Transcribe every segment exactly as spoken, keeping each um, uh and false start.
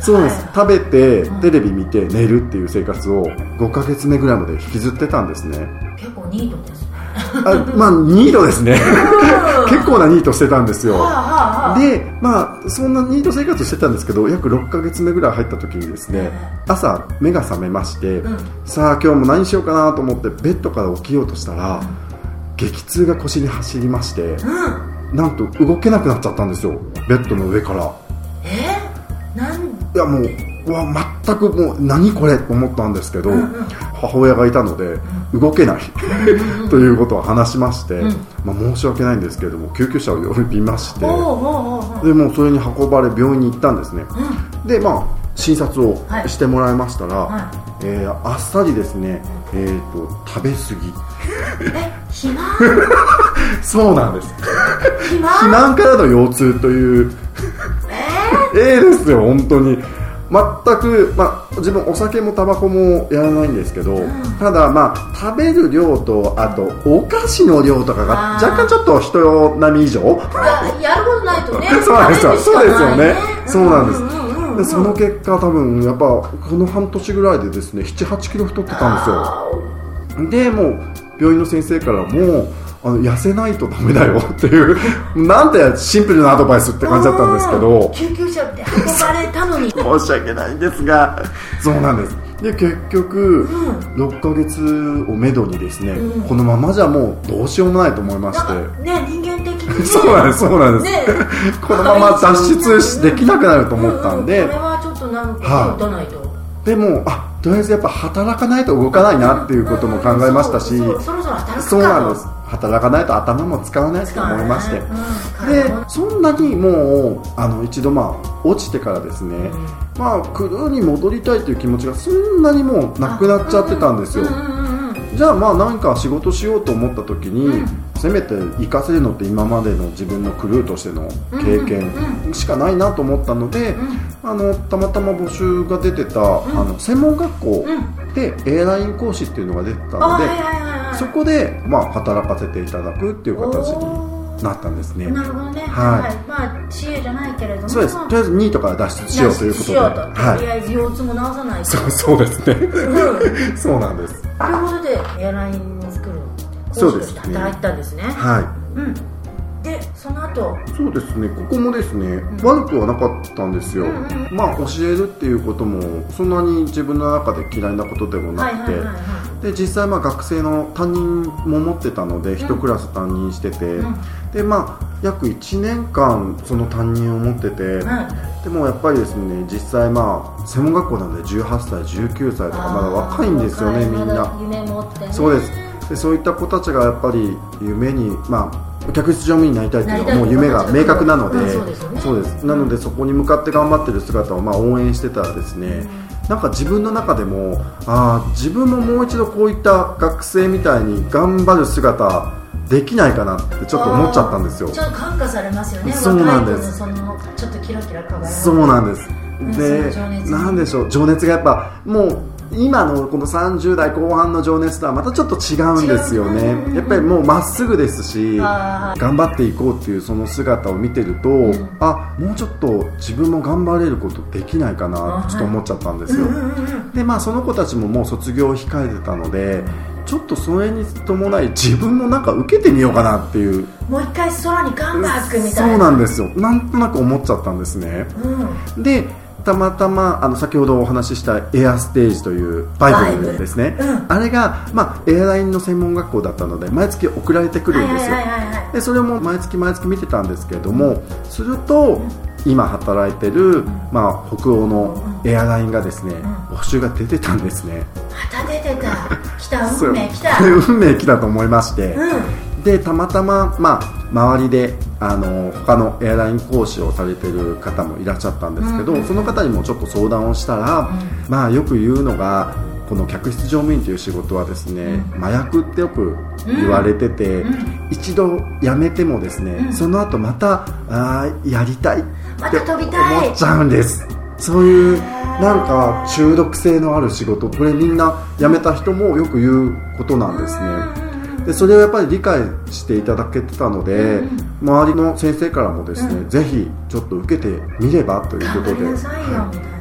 そうです、はい、食べて、 うん、 テレビ見て寝るっていう生活をごかげつめぐらいまで引きずってたんですね。 結構ニートですね。 あ、まあニートですね結構なニートしてたんですよ。 はあはあ、 で、まあそんなニート生活してたんですけど、約ろっかげつめぐらい入った時にですね、朝目が覚めまして、うん、さあ今日も何しようかなと思ってベッドから起きようとしたら、うん、激痛が腰に走りまして、うん、なんと動けなくなっちゃったんですよ、ベッドの上から。 えー、なんいやもううわ全くもう何これと思ったんですけど、うんうん、母親がいたので動けないということを話しまして、うん、まあ、申し訳ないんですけれども救急車を呼びまして、でもうそれに運ばれ病院に行ったんですね、うん、でまあ診察をしてもらいましたら、はいはい、えー、あっさりですね、えー、と食べ過ぎえ肥満そうなんです肥満肥満からの腰痛というえー、えー、ですよ本当に全く、まあ、自分お酒もタバコもやらないんですけど、うん、ただ、まあ、食べる量とあとお菓子の量とかが若干ちょっと人並み以上や, やることないとねそうなんですよ、そうですよね、そうなんです、うんうんうん、でその結果多分やっぱこの半年ぐらいでですね ななはちキロ太ってたんですよ。でもう病院の先生からもあの痩せないとダメだよっていうなんてシンプルなアドバイスって感じだったんですけど、 救急車って運ばれたのに申し訳ないんですがそうなんです。で結局、うん、ろっかげつをめどにですね、うん、このままじゃもうどうしようもないと思いまして、 ね、人間的に、ね、 そうなんですそうなんです、ね、このまま脱出できなくなると思ったんで、 うんうん、これはちょっとなんか打たないと、はあ、でもあとりあえずやっぱ働かないと動かないなっていうことも考えましたし、 うんうん、そ, そろそろ働くかと、 そうなんです、働かないと頭も使わないと思いまして、うん、でそんなにもうあの一度まあ落ちてからですね、うん、まあクルーに戻りたいという気持ちがそんなにもうなくなっちゃってたんですよ。じゃあまあ何か仕事しようと思った時に、うん、せめて活かせるのって今までの自分のクルーとしての経験しかないなと思ったので、うん、あのたまたま募集が出てた、うん、あの専門学校でエアライン講師っていうのが出てたので、そこで、まあ、働かせていただくっていう形になったんですね。 なるほどね、 はいはい、まあ シーエー じゃないけれども、 そうです、とりあえずニートから脱出しようということで、 とりあえず腰痛も治さないと、 そうそうですね、うん、そうなんです。 ということでエアラインを作る講師として働いてたんですね。 はい、 うん、でその後そうですね、ここもですね、うん、悪くはなかったんですよ、うんうん、まあ教えるっていうこともそんなに自分の中で嫌いなことでもなくて、で実際まあ学生の担任も持ってたので一クラス担任してて、うん、でまあ約いちねんかんその担任を持ってて、うん、でもやっぱりですね、実際まあ専門学校なのでじゅうはっさいじゅうきゅうさいとかまだ若いんですよね、みんな。 夢持ってね。 そうです。でそういった子たちがやっぱり夢に、まあ、客室乗務員になりたいっていうのはもう夢が明確なので、 そうですよね、 そうです。なのでそこに向かって頑張ってる姿をまあ応援してたらですね、うん、なんか自分の中でもあ自分ももう一度こういった学生みたいに頑張る姿できないかなってちょっと思っちゃったんですよ。 ちょっと感化されますよね。 そうなんです。 そのちょっとキラキラ輝いて、 そうなんです。で、なんでしょう、情熱がやっぱもう今のこのさんじゅうだいこう半の情熱とはまたちょっと違うんですよね。やっぱりもうまっすぐですし、頑張っていこうっていうその姿を見てると、うん、あもうちょっと自分も頑張れることできないかなってちょっと思っちゃったんですよ。でまあその子たちももう卒業を控えてたので、ちょっとそれに伴い自分もなんか受けてみようかなっていう、 もう一回空にガンバックみたいな、 そうなんですよ、なんとなく思っちゃったんですね、うん、でたまたまあの先ほどお話ししたエアステージというバイブルですね、うん、あれが、まあ、エアラインの専門学校だったので毎月送られてくるんですよ。でそれも毎月毎月見てたんですけれども、すると、うん、今働いてる、まあ、北欧のエアラインがですね、うん、募集が出てたんですね。 また出てた、来た、運命来た運命来たと思いまして、うん、でたまたま、まあ、周りであの他のエアライン講師をされてる方もいらっしゃったんですけど、うん、その方にもちょっと相談をしたら、うん、まあよく言うのがこの客室乗務員という仕事はですね、うん、麻薬ってよく言われてて、うん、一度辞めてもですね、うん、その後またあやりたいって思っちゃうんです。そういうなんか中毒性のある仕事、これみんな辞めた人もよく言うことなんですね。でそれをやっぱり理解していただけてたので、うん、周りの先生からもですね、うん、ぜひちょっと受けてみればということで、 頑張りなさいよみたいな、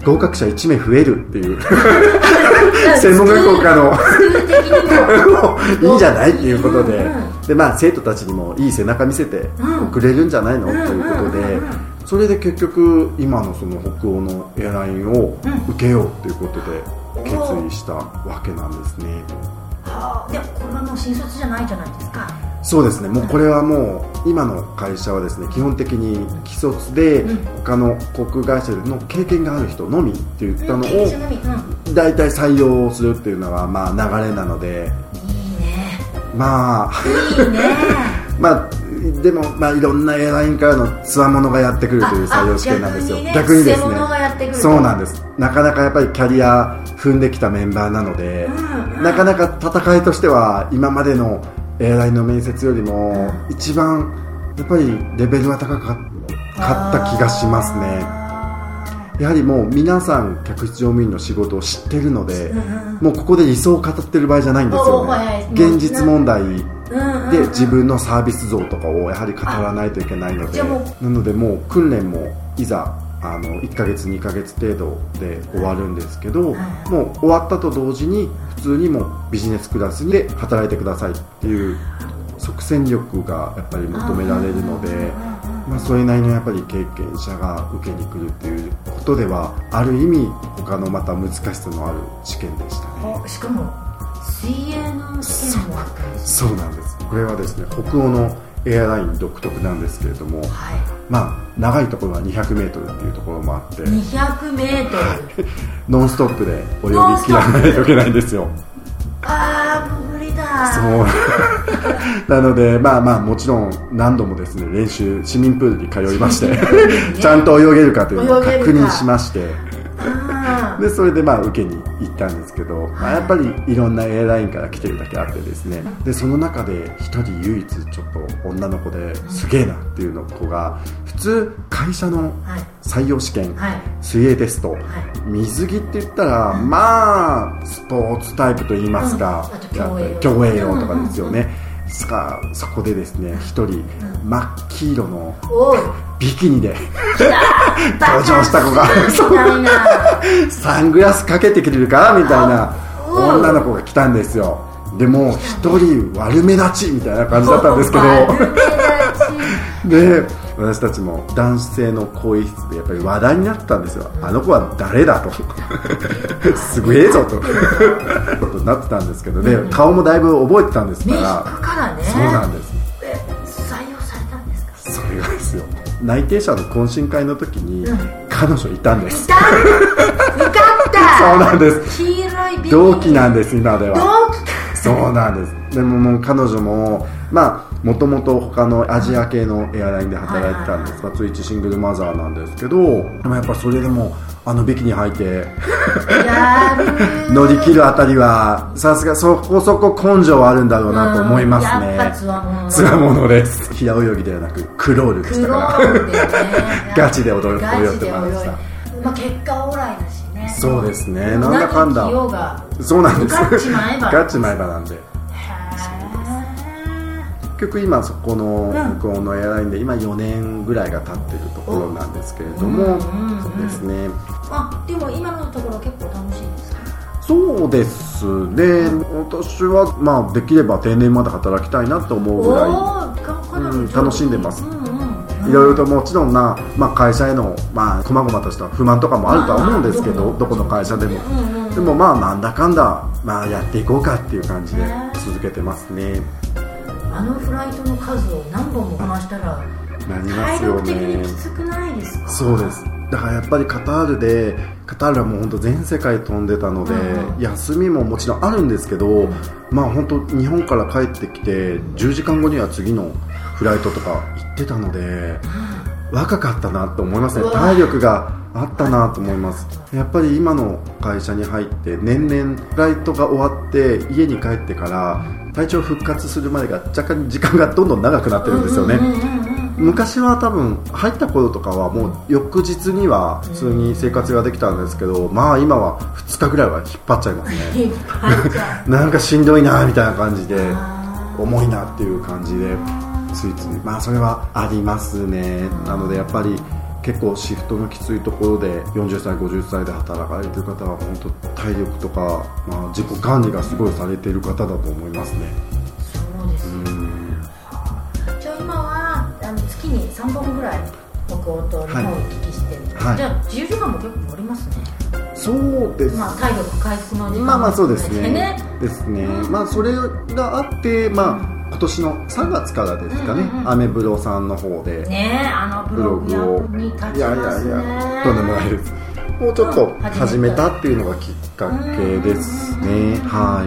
合格者いちめい増えるっていう専門学校からのいいんじゃないっていうことで、で、まあ、生徒たちにもいい背中見せてくれるんじゃないのということで、それで結局今のその北欧のエアラインを受けようということで決意したわけなんですね。 はあ、でもこれはもう新卒じゃないじゃないですか。 そうですね、もうこれはもう今の会社はですね、基本的に既卒で他の航空会社の経験がある人のみっていったのを大体採用するっていうのがまあ流れなので、 いいね、 まあいいねまあでも、まあ、いろんなエアラインからのつわものがやってくるという採用試験なんですよ。 逆にね、 逆にですね、そうなんです。なかなかやっぱりキャリア踏んできたメンバーなので、うんうん、なかなか戦いとしては今までのエアラインの面接よりも一番やっぱりレベルは高かった気がしますね。やはりもう皆さん客室乗務員の仕事を知ってるので、うんうん、もうここで理想を語ってる場合じゃないんですよね。現実問題で自分のサービス像とかをやはり語らないといけないので、なのでもう訓練もいざあのいっかげつにかげつ程度で終わるんですけど、もう終わったと同時に普通にもうビジネスクラスで働いてくださいっていう即戦力がやっぱり求められるので、まあ、それなりのやっぱり経験者が受けに来るっていうことではある意味他のまた難しさのある試験でしたね。 しかも水泳の試験もあったんです、 ね、そうなんです。これはですね、北欧のエアライン独特なんですけれども、はい、まあ長いところはにひゃくメートルっていうところもあって、 にひゃくメートル、はい、 ノンストップで泳ぎ切らないといけないんですよ。 ああ、無理だ。 そうなので、まあまあもちろん何度もですね、練習市民プールに通いまして、ね、ちゃんと泳げるかというのを確認しまして、でそれでまあ受けに行ったんですけど、まあ、やっぱりいろんなエアラインから来てるだけあってですね、でその中で一人唯一ちょっと女の子ですげえなっていうの子が、普通会社の採用試験、はい、水泳テスト、はい、水着って言ったら、うん、まあスポーツタイプといいますか、うん、競泳用とかですよね、うんうんうん、そこでですね一人、うん、真っ黄色のビキニで登場した子がサングラスかけてくれるかみたいな女の子が来たんですよ。でも一人悪目立ちみたいな感じだったんですけどで私たちも男性の更衣室でやっぱり話題になったんですよ。あの子は誰だとすげえぞとことになってたんですけど、で顔もだいぶ覚えてたんですから。 からね。 そうなんです。 採用されたんですか。 それがですよ、内定者の懇親会の時に彼女いたんです。 いたよかったそうなんです。 黄色いビキニ同期なんです今では。 同期そうなんです。でももう彼女もまあもともと他のアジア系のエアラインで働いてたんですが、ツイッチシングルマザーなんですけど、でもやっぱそれでもあのビキニ履いて乗り切るあたりはさすがそこそこ根性はあるんだろうなと思いますね。 やっぱつわものつわものです。平泳ぎではなくクロールでしたから、ね、ガチで踊ってました。 まあ、結果オーライだしね。 そうですね、なんだかんだそうなんです。 ガチ前歯ガチ前歯なんで、結局今そこの向こうのエアラインで今よねんぐらいが経ってるところなんですけれども、そうですね。 あ、でも今のところ結構楽しいですか。 そうですね、私はまあできれば定年まで働きたいなと思うぐらい、うん、楽しんでます。いろいろともちろんな、まあ、会社へのまあ細々とした不満とかもあるとは思うんですけど、どこの会社でも、でもまあなんだかんだ、まあ、やっていこうかっていう感じで続けてますね。 あのフライトの数を何本もこなしたらなりますよね。 体力的にきつくないですか。 そうです。だからやっぱりカタールでカタールはもう本当全世界飛んでたので、うん、休みももちろんあるんですけど、うん、まあ本当日本から帰ってきてじゅうじかんごには次のフライトとか行ってたので、うん、若かったなと思いますね。体力があったなと思います。やっぱり今の会社に入って年々フライトが終わって家に帰ってから体調復活するまでが若干時間がどんどん長くなってるんですよね。昔は多分入った頃とかはもう翌日には普通に生活ができたんですけど、まあ今はふつかぐらいは引っ張っちゃいますねなんかしんどいなみたいな感じで、重いなっていう感じでついつい、まあそれはありますね。なのでやっぱり結構シフトのきついところでよんじゅっさいごじゅっさいで働かれている方は本当体力とか、まあ、自己管理がすごいされている方だと思いますね。 そうですね。じゃあ今はあの月にさんぼんぐらい北欧と日本を行き来してる、はい、じゃあ自由時間も結構乗りますね。 そうです、 まあ、体力回復の時間も、 まあまあそうですねねですね、うん、まあそれがあって、まあ、今年のさんがつからですかね、うんうんうん、アメブロさんの方でね、あのブログ役に立ちますね。いやいやいや、 とんでもないです。もうちょっと始めたっていうのがきっかけですね。はい。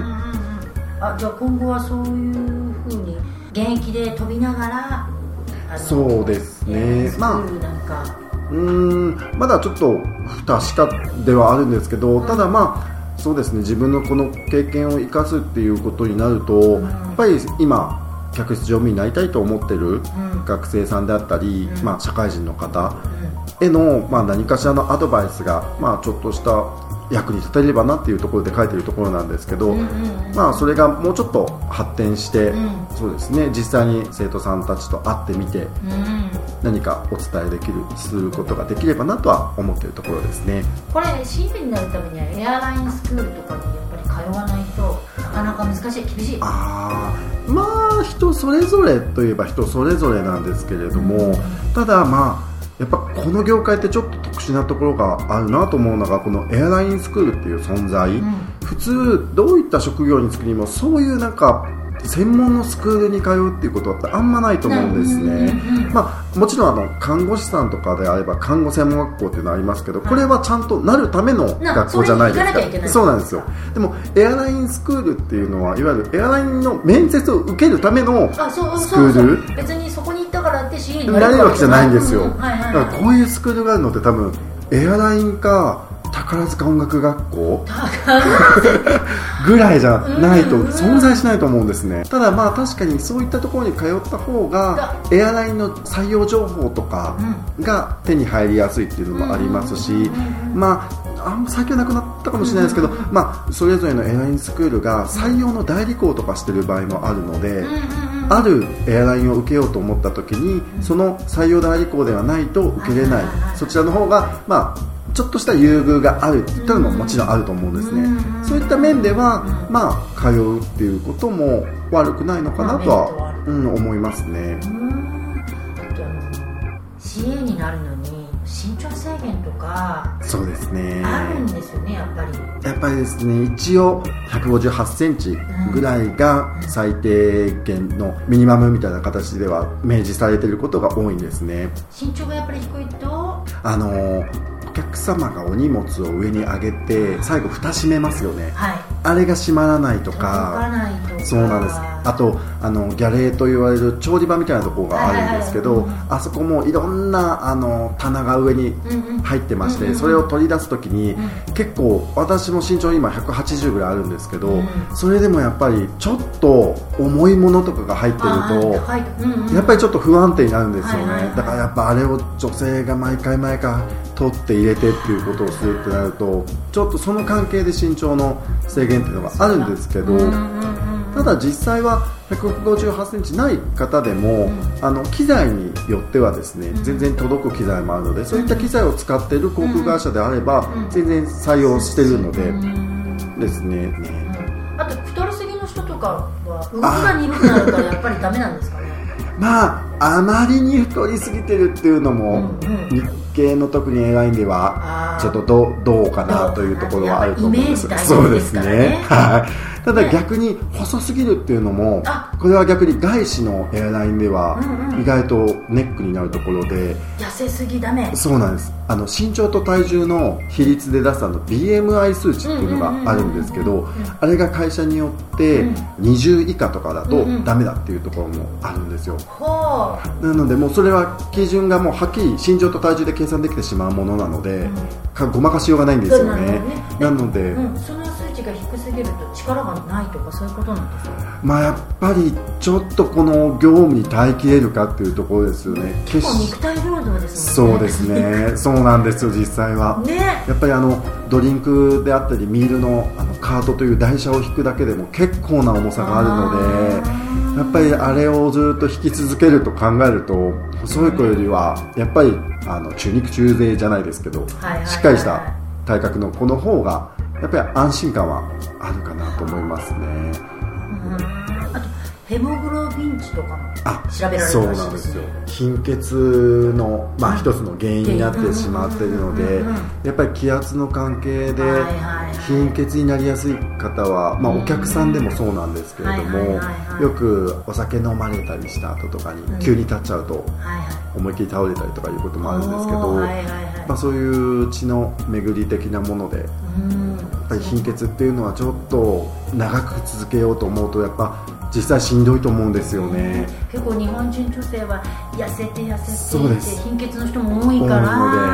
あ、じゃあ今後はそういう風に現役で飛びながら、 そうですね。まあうーんまだちょっと不確かではあるんですけど、ただまあそうですね、自分のこの経験を生かすっていうことになると、やっぱり今客室乗務員になりたいと思ってる学生さんであったり、まあ、社会人の方への、まあ、何かしらのアドバイスが、まあ、ちょっとした役に立てればなっていうところで書いてるところなんですけど、まあ、それがもうちょっと発展して、そうですね、実際に生徒さんたちと会ってみて、何かお伝えできるすることができればなとは思っているところですね。 これシーフになるためにはエアラインスクールとかにやっぱり通わないとなかなか難しい、厳しい。 あまあ人それぞれといえば人それぞれなんですけれども、うん、ただまあやっぱこの業界ってちょっと特殊なところがあるなと思うのが、このエアラインスクールっていう存在、うん、普通どういった職業に就くにもそういうなんか専門のスクールに通うっていうことってあんまないと思うんですね。まあ、もちろんあの看護師さんとかであれば看護専門学校っていうのはありますけど、これはちゃんとなるための学校じゃないですか。そうなんですよ。でもエアラインスクールっていうのはいわゆるエアラインの面接を受けるためのスクール。あ、そうそうそう。 別にそこに行ったからって シーエー になれるわけじゃないんですよ。だからこういうスクールがあるのって多分エアラインか宝塚音楽学校ぐらいじゃないと存在しないと思うんですね。ただまあ確かにそういったところに通った方がエアラインの採用情報とかが手に入りやすいっていうのもありますし、まああんま最近はなくなったかもしれないですけど、まあそれぞれのエアラインスクールが採用の代理校とかしてる場合もあるので、あるエアラインを受けようと思った時にその採用代理校ではないと受けれない、そちらの方がまあちょっとした優遇があるっていったのももちろんあると思うんですね。そういった面では、まあ、通うっていうことも悪くないのかなとは、うん、思いますね。うん、 あとあの シーエー になるのに身長制限とかそうですねあるんですよね。やっぱりやっぱりですね、一応ひゃくごじゅうはちセンチぐらいが最低限のミニマムみたいな形では明示されていることが多いんですね。 身長がやっぱり低いとあのお客様がお荷物を上に上げて最後蓋閉めますよね、はい、あれが閉まらないとか、そうなんです。あとあのギャレーと言われる調理場みたいなところがあるんですけど、はいはいはい、あそこもいろんなあの棚が上に入ってまして、うんうん、それを取り出すときに、うん、結構私も身長今ひゃくはちじゅうぐらいあるんですけど、うん、それでもやっぱりちょっと重いものとかが入ってると、うんうん、やっぱりちょっと不安定になるんですよね、はいはいはい、だからやっぱあれを女性が毎回毎回取って入れてっていうことをするってなるとちょっとその関係で身長の制限っていうのがあるんですけど、ただ実際はひゃくごじゅうはちセンチない方でも、うん、あの機材によってはですね、うん、全然届く機材もあるので、そういった機材を使っている航空会社であれば、うん、全然採用しているので、うん、ですね、ね、 あと太りすぎの人とかは動きが鈍くなるからやっぱりダメなんですかね。 まああまりに太りすぎてるっていうのも、うんうん、日系の特にエアラインではちょっと ど, どうかなというところはあると思うんです。そうですね、はい。ただ逆に細すぎるっていうのも、これは逆に外資のエアラインでは意外とネックになるところで、 痩せすぎダメ。 そうなんです。あの身長と体重の比率で出すあの ビーエムアイ 数値っていうのがあるんですけど、あれが会社によってにじゅう以下とかだとダメだっていうところもあるんですよ。なのでもうそれは基準がもうはっきり身長と体重で計算できてしまうものなので、かごまかしようがないんですよね。なので、 うん、その数値が低すぎると力がないとかそういうことなんですか。 まあやっぱりちょっとこの業務に耐えきれるかっていうところですよね。 結構肉体労働ですもんね。 そうですねそうなんですよ実際は、ね、やっぱりあのドリンクであったりミール の, あのカートという台車を引くだけでも結構な重さがあるので、 やっぱりあれをずっと引き続けると考えると、細い子よりはやっぱりあの中肉中背じゃないですけど、はいはいはいはい、しっかりした体格の子の方がやっぱり安心感はあるかなと思いますね。 うん、あとヘモグロビン値とかも調べられるらしいですね。 そうなんですよ。貧血の、まあ、一つの原因になってしまっているので、やっぱり気圧の関係で貧血になりやすい方は、まあ、お客さんでもそうなんですけれども、よくお酒飲まれたりした後とかに急に立っちゃうと思いっきり倒れたりとかいうこともあるんですけど、まあ、そういう血の巡り的なもので、やっぱり貧血っていうのはちょっと長く続けようと思うとやっぱ実際しんどいと思うんですよね。 結構日本人女性は痩せて痩せていて貧血の人も多いから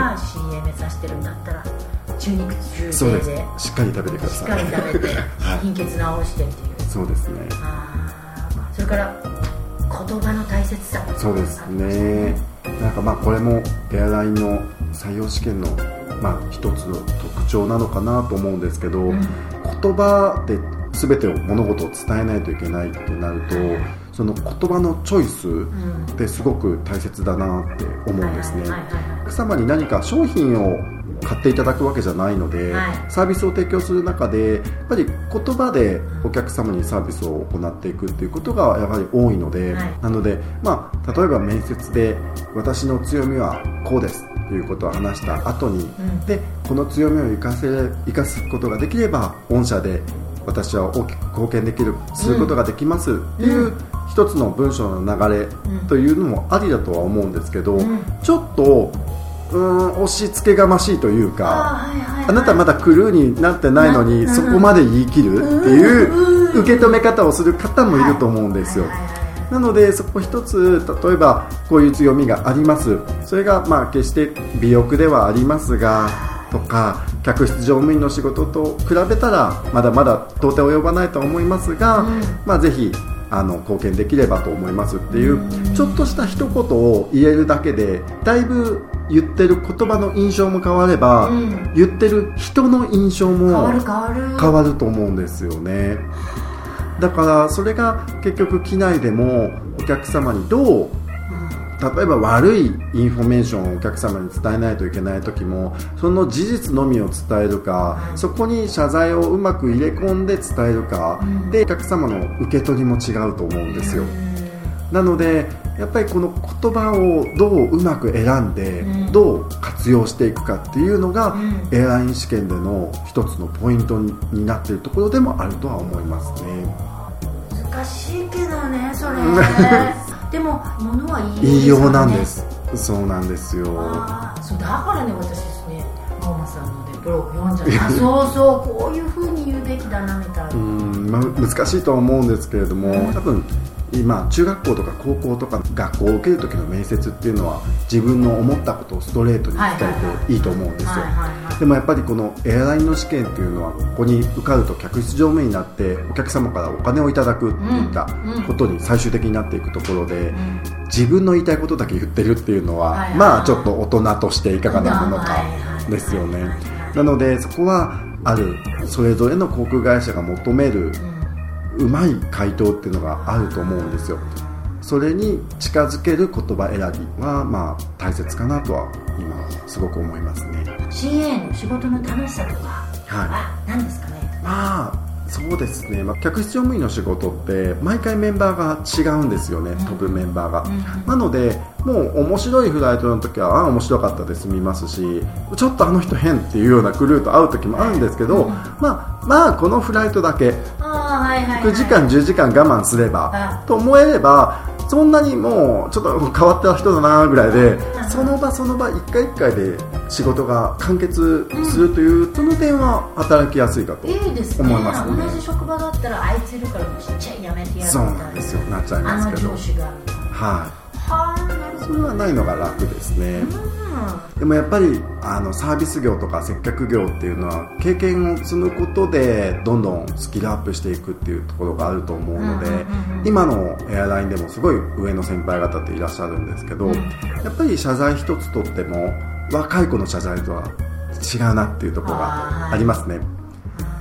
シーエー 目指してるんだったら中肉中背でしっかり食べてください。 しっかり食べて貧血治してっていう。 そうですね。 あ、それから言葉の大切さ。 そうですね。なんかまあこれもエアラインの採用試験のまあ一つの特徴なのかなと思うんですけど、うん、言葉で全てを物事を伝えないといけないってなると、その言葉のチョイスってすごく大切だなって思うんですね。お客様に何か商品を買っていただくわけじゃないので、はい、サービスを提供する中でやっぱり言葉でお客様にサービスを行っていくっていうことがやはり多いので、はい、なので、まあ、例えば面接で私の強みはこうですということを話した後に、うん、でこの強みを生かせ生かすことができれば御社で私は大きく貢献できるすることができますっていう、うん、一つの文章の流れというのもありだとは思うんですけど、うん、ちょっとうーん押し付けがましいというか、 あ,、はいはいはい、あなたまだクルーになってないのに、うん、そこまで言い切るっていう受け止め方をする方もいると思うんですよ。なのでそこ一つ、例えばこういう強みがあります、それがまあ決して美欲ではありますがとか、客室乗務員の仕事と比べたらまだまだ到底及ばないと思いますが、うん、まあ、ぜひあの貢献できればと思いますっていう、うん、ちょっとした一言を言えるだけでだいぶ言ってる言葉の印象も変われば、うん、言ってる人の印象も変わる変わる変わると思うんですよね。だからそれが結局機内でもお客様にどう、例えば悪いインフォメーションをお客様に伝えないといけない時もその事実のみを伝えるか、そこに謝罪をうまく入れ込んで伝えるかでお客様の受け取りも違うと思うんですよ。なのでやっぱりこの言葉をどううまく選んでどう活用していくかっていうのがエアライン試験での一つのポイントになっているところでもあるとは思いますね。 難しいけどねそれでも物はいい、ね、 いいようなんです。そうなんですよ。 あ、そうだからね、私ですね、青間さんのでブログ読んじゃったそうそうこういう風に言うべきだなみたいな。うーん、まあ、難しいとは思うんですけれども、うん、多分今中学校とか高校とか学校を受ける時の面接っていうのは自分の思ったことをストレートに伝えていいと思うんですよ。でもやっぱりこのエアラインの試験っていうのはここに受かると客室乗務員になってお客様からお金をいただくっていったことに最終的になっていくところで、自分の言いたいことだけ言ってるっていうのはまあちょっと大人としていかがなものかですよね。なのでそこはあるそれぞれの航空会社が求めるうまい回答っていうのがあると思うんですよ。それに近づける言葉選びはまあ大切かなとは今すごく思いますね。 シーエー の仕事の楽しさとかは何ですかね。 まあそうですね、まあ、客室乗務員の仕事って毎回メンバーが違うんですよね、うん、飛ぶメンバーが、うん、なのでもう面白いフライトの時はあ面白かったで済みますし、ちょっとあの人変っていうようなクルーと会う時もあるんですけど、うん、まあ、まあこのフライトだけくじかんじゅうじかん我慢すればと思えればそんなにもうちょっと変わった人だなぐらいで、その場その場一回一回で仕事が完結するという、うん、その点は働きやすいかと思いますね。 いいですね。同じ職場だったらあいついるからもうちっちゃいやめてやるみたいな、 そうなんですよ、なっちゃいますけど、 あの上司が、 はい、はあ、それはないのが楽ですね。うん、でもやっぱりあのサービス業とか接客業っていうのは経験を積むことでどんどんスキルアップしていくっていうところがあると思うので、うんうんうんうん、今のエアラインでもすごい上の先輩方っていらっしゃるんですけど、うん、やっぱり謝罪一つとっても若い子の謝罪とは違うなっていうところがありますね。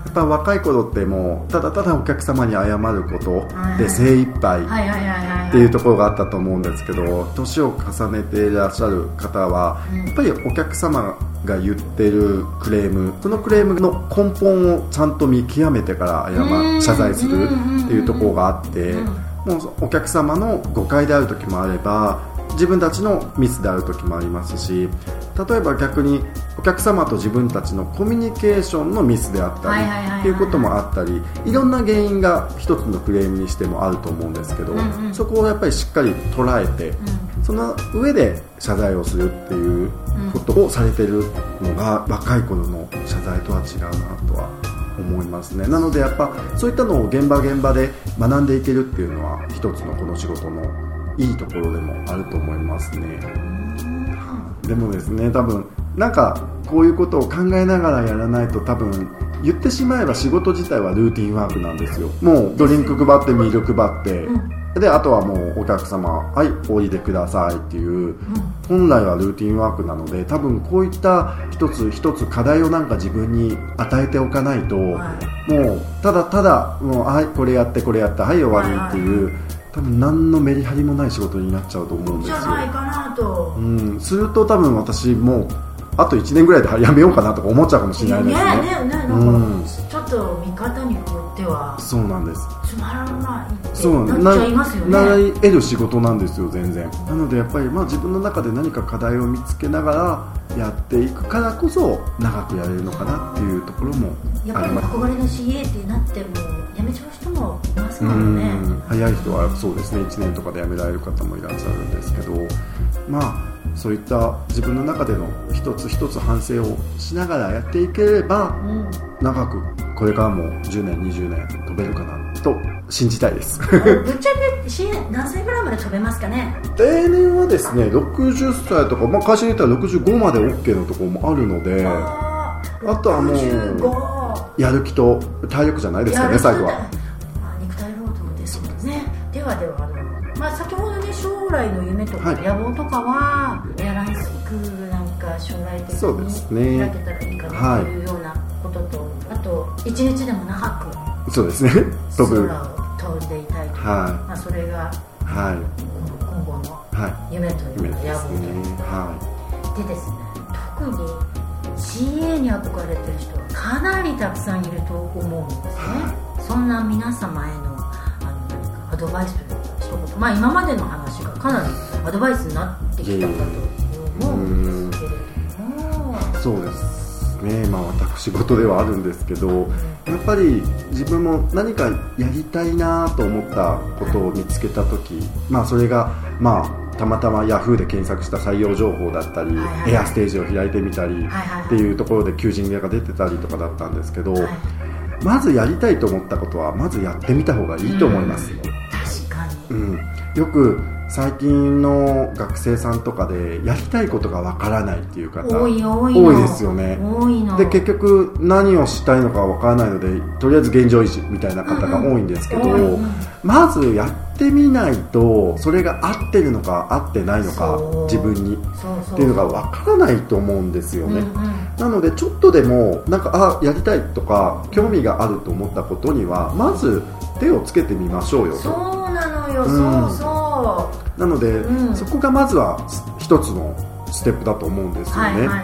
っぱ若い頃ってもうただただお客様に謝ることで精一杯っていうところがあったと思うんですけど、年を重ねていらっしゃる方はやっぱりお客様が言ってるクレーム、そのクレームの根本をちゃんと見極めてから謝謝罪するっていうところがあって、もうお客様の誤解である時もあれば自分たちのミスである時もありますし、例えば逆にお客様と自分たちのコミュニケーションのミスであったりっていうこともあったり、いろんな原因が一つのクレームにしてもあると思うんですけど、うんうん、そこをやっぱりしっかり捉えて、うん、その上で謝罪をするっていうことをされているのが若い頃の謝罪とは違うなとは思いますね。なのでやっぱそういったのを現場現場で学んでいけるっていうのは一つのこの仕事のいいところでもあると思いますね。でもですね、多分なんかこういうことを考えながらやらないと、多分言ってしまえば仕事自体はルーティンワークなんですよ。もうドリンク配ってミール配って、うん、であとはもうお客様はいおいでくださいっていう、うん、本来はルーティンワークなので、多分こういった一つ一つ課題をなんか自分に与えておかないと、はい、もうただただもうはいこれやってこれやってはい終わりっていう、はいはい、多分何のメリハリもない仕事になっちゃうと思うんですよ。 じゃないかなと、 うん、すると多分私もあといちねんぐらいでやめようかなとか思っちゃうかもしれないですね。 ねえねえねえ、なんか、うん、ちょっと見方によってはそうなんです、 つまらないってそうなっちゃいますよね。 習い得る仕事なんですよ全然。なのでやっぱりまあ自分の中で何か課題を見つけながらやっていくからこそ長くやれるのかなっていうところもあります。 やっぱり憧れの シーエー ってなっても辞めちゃう人もいますもんね。 うん早い人はそうですねいちねんとかで辞められる方もいらっしゃるんですけど、まあそういった自分の中での一つ一つ反省をしながらやっていければ、うん、長くこれからもじゅうねんにじゅうねん飛べるかなと信じたいです。 ぶっちゃけ シーエー 何歳ぐらいまで飛べますかね。 例年はですねろくじゅっさいとか、まあ、会社によってはろくじゅうごまで OK のところもあるので、あ, あとはもうやる気と体力じゃないですかね最後は。 肉体労働ですもんね。ではではあの、まあ、先ほどね将来の夢とか野望とかは、はい、エアラインスクールなんか将来的に開けたらいいかなというようなことと、はい、あと一日でも長くそうですね飛ぶ空を飛んでいたいという、はいまあ、それが、はい、今後の夢というか、はい、野望というか、はい、でですね、特に シーエー に憧れてる人はかなりたくさんいると思うんですね、はい、そんな皆様への、 あの何かアドバイスというか一言、まあ、今までの話がかなりアドバイスになってきたかと思うんですけれども、 そうですね、まあ、私事ではあるんですけど、やっぱり自分も何かやりたいなと思ったことを見つけたとき、まあ、それが、まあ、たまたまヤフーで検索した採用情報だったり、はいはい、エアステージを開いてみたり、はいはい、っていうところで求人が出てたりとかだったんですけど、はい、まずやりたいと思ったことはまずやってみた方がいいと思います、うん、 確かに、 うん、よく最近の学生さんとかでやりたいことがわからないっていう方多い多い多いですよね。 多いので結局何をしたいのかわからないのでとりあえず現状維持みたいな方が多いんですけど、うんうん、まずやってみないとそれが合ってるのか合ってないのか自分にっていうのがわからないと思うんですよね、うんうん、なのでちょっとでもなんかあやりたいとか興味があると思ったことにはまず手をつけてみましょうよと。 そうなのよ、うん、そうそうなので、うん、そこがまずは一つのステップだと思うんですよね、はいはいはい、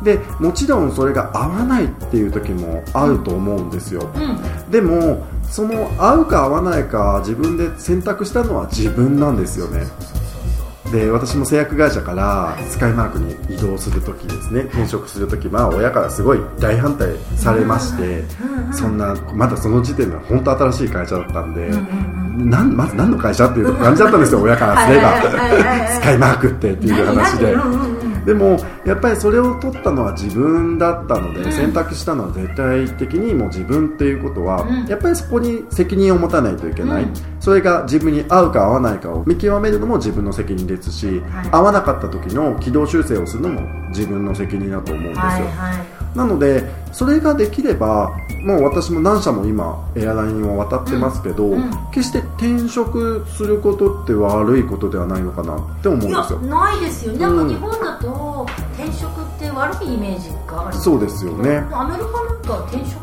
でもちろんそれが合わないっていう時もあると思うんですよ、うん、でもその合うか合わないか自分で選択したのは自分なんですよね。で私も製薬会社からスカイマークに移動するときですね、転職するとき、まあ、親からすごい大反対されまして、そんなまだその時点では本当新しい会社だったんで、なんまず何の会社っていう感じだったんですよ親からすればスカイマークってっていう話で、でもやっぱりそれを取ったのは自分だったので、うん、選択したのは絶対的にもう自分っていうことは、うん、やっぱりそこに責任を持たないといけない、うん、それが自分に合うか合わないかを見極めるのも自分の責任ですし、はい、合わなかった時の軌道修正をするのも自分の責任だと思うんですよ、はいはい、なのでそれができればもう私も何社も今エアラインを渡ってますけど、うんうん、決して転職することって悪いことではないのかなって思うんですよ。 いやないですよね、なんか日本だと転職って悪いイメージがある。 そうですよね。 アメリカなんか転職は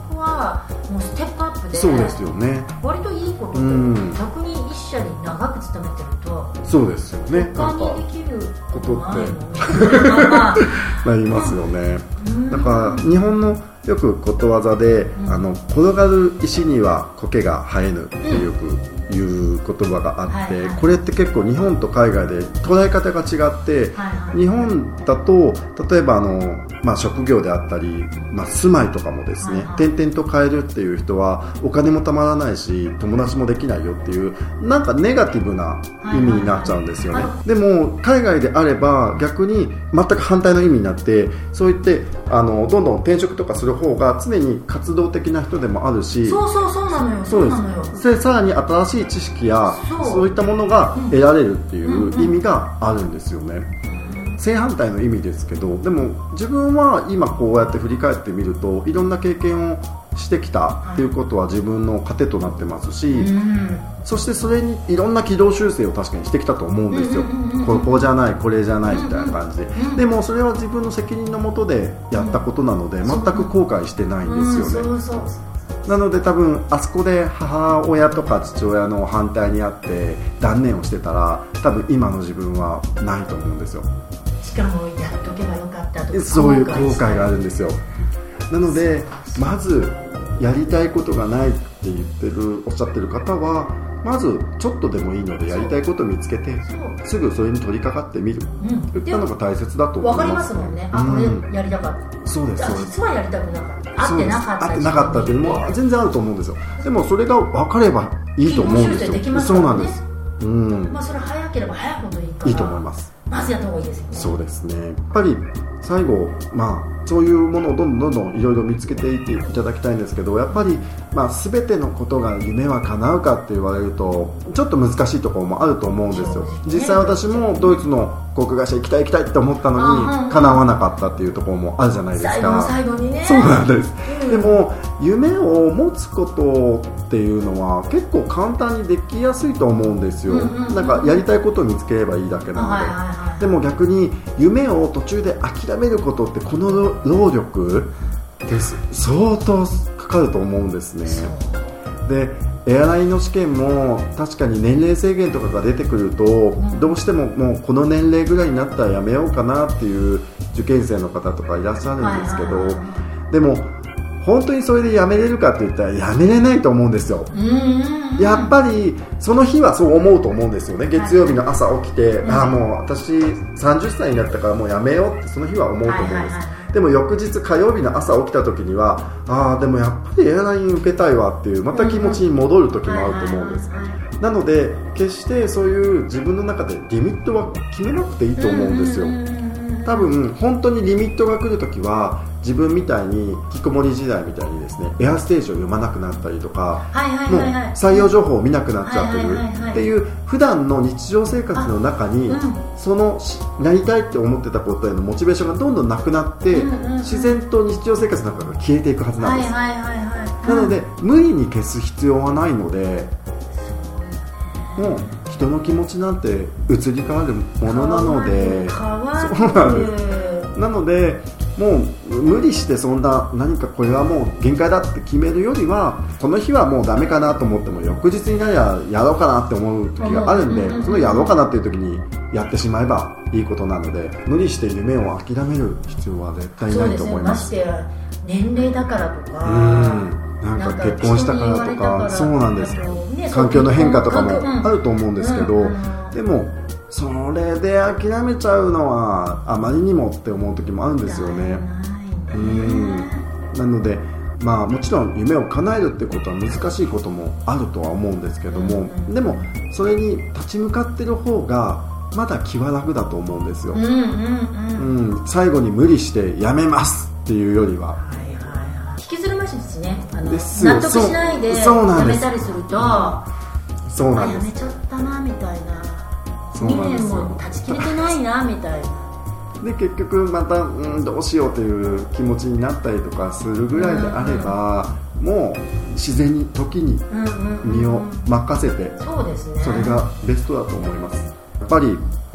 がもうステップアップで、 そうですよね、 割といいことで、うん、逆に一社に長く勤めてるとそうですよね、 他にできることってなりますよね、うん、だから日本のよくことわざで、うん、あの転がる石には苔が生えぬってよくいう言葉があって、うんはいはい、これって結構日本と海外で捉え方が違って、はいはい、日本だと例えばあの、まあ、職業であったり、まあ、住まいとかもですね、はいはい、転々と変えるっていう人はお金もたまらないし友達もできないよっていうなんかネガティブな意味になっちゃうんですよね、はいはいはい、でも海外であれば逆に全く反対の意味になってそう言ってあのどんどん転職とかする方が常に活動的な人でもあるしそうそうそうなのよそうなのよでさらに新しい知識やそう、そういったものが得られるっていう意味があるんですよね、うんうん、正反対の意味ですけどでも自分は今こうやって振り返ってみるといろんな経験をしてきたっていうことは自分の糧となってますし、うん、そしてそれにいろんな軌道修正を確かにしてきたと思うんですよ、うんうんうん、ここじゃないこれじゃないみたいな感じで、うんうん、でもそれは自分の責任のもとでやったことなので、うん、全く後悔してないんですよね、うん、そうそうそうなので多分あそこで母親とか父親の反対にあって断念をしてたら多分今の自分はないと思うんですよ。 しかもやっとけばよかったとかそういう後悔があるんですよ。なのでまずやりたいことがないって言ってるおっしゃってる方はまずちょっとでもいいのでやりたいことを見つけてすぐそれに取り掛かってみる、うん、といったのが大切だと思います。 分かりますもんね、あ、これやりたかった、 そうですそうです実はやりたくなかった合ってなかった合ってなかったっていうのも全然あると思うんですよ。でもそれが分かればいいと思うんですよ。 できますそうなんです、うん、 まあ、それ早ければ早いほどいいからいいと思います。 まずやった方がいいですよね。 そうですね、やっぱり最後、まあ、そういうものをどんどんどんどんいろいろ見つけていっていただきたいんですけどやっぱり、まあ、全てのことが夢は叶うかって言われるとちょっと難しいところもあると思うんですよ。実際私もドイツの航空会社行きたい行きたいって思ったのに叶わなかったっていうところもあるじゃないですか。 最後の最後にね。 そうなんです、うん、でも夢を持つことっていうのは結構簡単にできやすいと思うんですよ、うんうんうん、なんかやりたいことを見つければいいだけなので、はいはいはい、でも逆に夢を途中で諦めることってこの労力です相当かかると思うんですね。でエアラインの試験も確かに年齢制限とかが出てくると、うん、どうしてももうこの年齢ぐらいになったらやめようかなっていう受験生の方とかいらっしゃるんですけど、はいはいはい、でも本当にそれでやめれるかって言ったらやめれないと思うんですよ。うんやっぱりその日はそう思うと思うんですよね。月曜日の朝起きて、はい、ああもう私さんじゅっさいになったからもうやめようってその日は思うと思うんです、はいはいはい、でも翌日火曜日の朝起きた時にはああでもやっぱりエアライン受けたいわっていうまた気持ちに戻る時もあると思うんです、なので決してそういう自分の中でリミットは決めなくていいと思うんですよ。多分本当にリミットが来るときは自分みたいに引きこもり時代みたいにですねエアステージを読まなくなったりとか、はいはいはいはい、もう採用情報を見なくなっちゃってるっていう普段の日常生活の中に、うん、そのなりたいって思ってたことへのモチベーションがどんどんなくなって、うんうんうん、自然と日常生活の中が消えていくはずなんです、はいはいはいはい、なので、うん、無理に消す必要はないのでもう人の気持ちなんて移り変わるものなのでそうなんですなのでもう無理してそんな何かこれはもう限界だって決めるよりはこの日はもうダメかなと思っても翌日になりゃやろうかなって思う時があるんで、そのやろうかなっていう時にやってしまえばいいことなので無理して夢を諦める必要は絶対ないと思います。 そうですね、まして年齢だからとかうんなんか結婚したからとかそうなんです、ね、環境の変化とかもあると思うんですけど、うんうん、でもそれで諦めちゃうのはあまりにもって思う時もあるんですよね。うんなのでまあもちろん夢を叶えるってことは難しいこともあるとは思うんですけども、うんうん、でもそれに立ち向かってる方がまだ気は楽だと思うんですよ、うんうんうんうん、最後に無理してやめますっていうよりは引きずるましですね。あの納得しないでやめたりするとそうなんです。 やめちゃったなみたいなにねんも断ち切れてないなみたいなで結局また、うん、どうしようという気持ちになったりとかするぐらいであれば、うんうん、もう自然に時に身を任せて、 うんうんうん、そうですね、 それがベストだと思います。やっぱり、うん、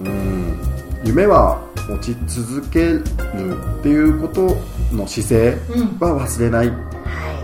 夢は持ち続けるっていうことの姿勢は忘れない、うんはい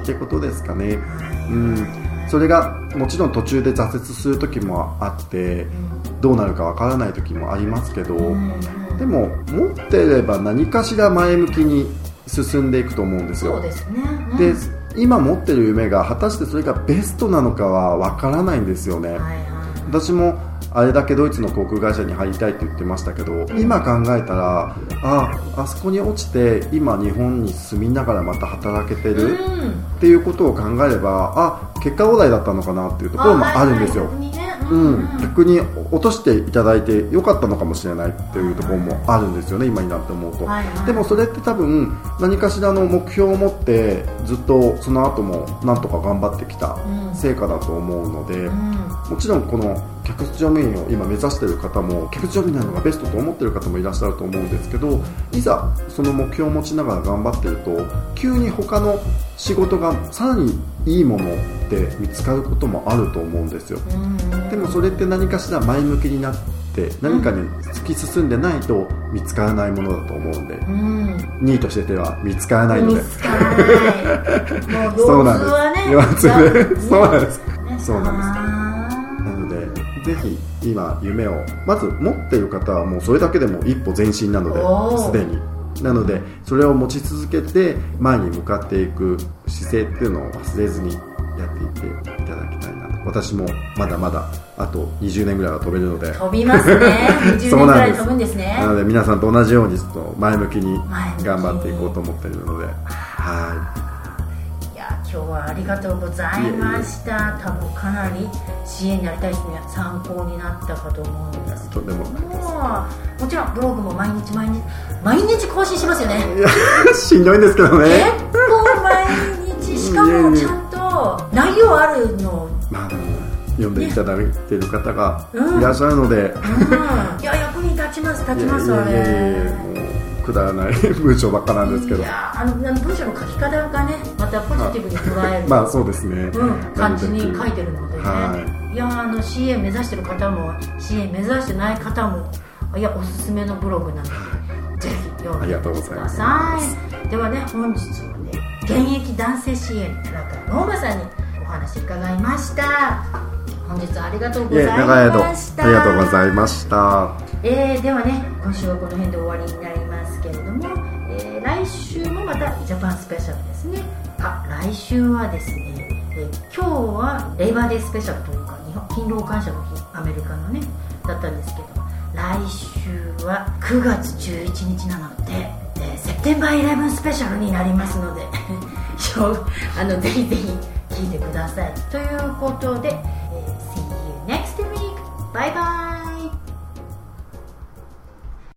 ってことですかね。うん、それがもちろん途中で挫折する時もあって、どうなるかわからない時もありますけど、でも持ってれば何かしら前向きに進んでいくと思うんですよ。 そうですね、うん、 で今持ってる夢が果たしてそれがベストなのかはわからないんですよね、はいはい、私もあれだけドイツの航空会社に入りたいって言ってましたけど、うん、今考えたら あ, あそこに落ちて今日本に住みながらまた働けてる、うん、っていうことを考えれば、あ結果オーライだったのかなっていうところもあるんですよ。うん、逆に落としていただいてよかったのかもしれないっていうところもあるんですよね、今になって思うと、はいはい、でもそれって多分何かしらの目標を持ってずっとその後もなんとか頑張ってきた成果だと思うので、うん、もちろんこの客室乗務員を今目指している方も客室乗務員なのがベストと思っている方もいらっしゃると思うんですけど、いざその目標を持ちながら頑張っていると急に他の仕事がさらにいいものって見つかることもあると思うんですよ、うん、でもそれって何かしら前向きになって何かに突き進んでないと見つからないものだと思うんで、うん、にいとしてては見つからないので、 見つからないもう腰痛はね腰痛でそうなんです、そうなんですなのでぜひ今夢をまず持っている方はもうそれだけでも一歩前進なのですでになのでそれを持ち続けて前に向かっていく姿勢っていうのを忘れずにやっていっていただきたいなと。私もまだまだあとにじゅうねんぐらいは飛べるので飛びますねにじゅうねんぐらい飛ぶんですね。 なので皆さんと同じようにちょっと前向きに頑張っていこうと思っているので、はい今日はありがとうございました。多分かなり支援になりたい人には参考になったかと思うんですけども、とんでもないです。もちろんブログも毎日毎日毎日更新しますよね。 いやしんどいんですけどね。 結構毎日しかもちゃんと内容あるの、 まあ、読んでいただいている方がいらっしゃるので、 うんうん、いや役に立ちます立ちますよね。 くだらない文章ばっかなんですけど、 いやあの文章の書き方がねまたポジティブに捉えるまあそうですね、うん、 感じに書いてるのでね、はい、いやあの シーエー 目指してる方も シーエー 目指してない方もいやおすすめのブログなので、はい、ぜひ読んでみてください。ではね本日はね現役男性 シーエー からノーマさんにお話伺いました。本日はありがとうございました。 ありがとうございました。 えー、ではね今週はこの辺で終わりになりますけれども、えー、来週もまたジャパンスペシャルですね。あ来週はですね、えー、今日はレイバーデースペシャルというか日本勤労感謝の日アメリカのねだったんですけど、来週はくがつじゅういちにちなので、えー、セプテンバーイレブンスペシャルになりますのであのぜひぜひ聞いてくださいということで、えー、See you next week. Bye bye.